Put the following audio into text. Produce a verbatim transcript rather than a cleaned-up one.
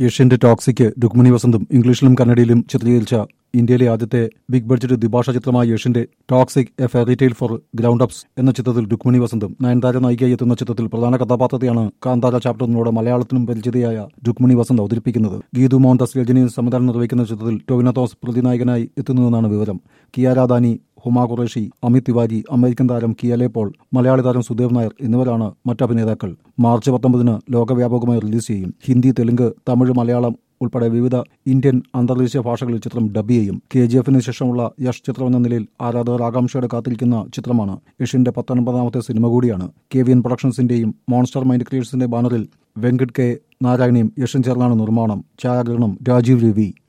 ഏഷ്യന്റെ toxic Rukmini വസന്തും ഇംഗ്ലീഷിലും കന്നഡയിലും ചിത്രീകരിച്ച ഇന്ത്യയിലെ ആദ്യത്തെ ബിഗ് ബഡ്ജറ്റ് ദ്വിഭാഷാ ചിത്രമായ ഏഷ്യന്റെ toxic a fairy tale for grown ups എന്ന ചിത്രത്തിൽ രുക്മിണി വസന്തും നയൻതാര നായികയായി എത്തുന്ന ചിത്രത്തിൽ പ്രധാന കഥാപാത്രത്തെയാണ് കാന്താര ചാപ്റ്റർ ഒന്നിലൂടെ മലയാളത്തിലും പരിചിതയായ രുക്മിണി വസന്ത് അവതരിപ്പിക്കുന്നത്. ഗീതു മോഹൻദാസ് രജനി സംവിധാനം നിർവഹിക്കുന്ന ചിത്രത്തിൽ ടൊവിനോ തോമസ് പ്രതിനായകനായി എത്തുന്നുവെന്നാണ് വിവരം. കിയാര അദാനി, ഹുമ ഖുറേഷി, അമിത് തിവാരി, അമേരിക്കൻ താരം കിയലെ പോൾ, മലയാളി താരം സുദേവ് നായർ എന്നിവരാണ് മറ്റ് അഭിനേതാക്കൾ. മാർച്ച് പത്തൊമ്പതിന് ലോകവ്യാപകമായി റിലീസ് ചെയ്യും. ഹിന്ദി, തെലുങ്ക്, തമിഴ്, മലയാളം ഉൾപ്പെടെ വിവിധ ഇന്ത്യൻ അന്തർദേശീയ ഭാഷകളിൽ ചിത്രം ഡബ് ചെയ്യും. കെ ജി എഫിന് ശേഷമുള്ള യഷ് ചിത്രം എന്ന നിലയിൽ ആരാധകർ ആകാംക്ഷയോടെ കാത്തിരിക്കുന്ന ചിത്രമാണ്. യഷിന്റെ പത്തൊൻപതാമത്തെ സിനിമ കൂടിയാണ്. കെ വി എൻ പ്രൊഡക്ഷൻസിന്റെയും മോൺസ്റ്റർ മൈൻഡ് ക്രിയേഷൻസിന്റെ ബാനറിൽ വെങ്കട് കെ നാരായണിയും യഷും ചേർന്നാണ് നിർമ്മാണം. ഛായാഗ്രഹണം രാജീവ് രവി.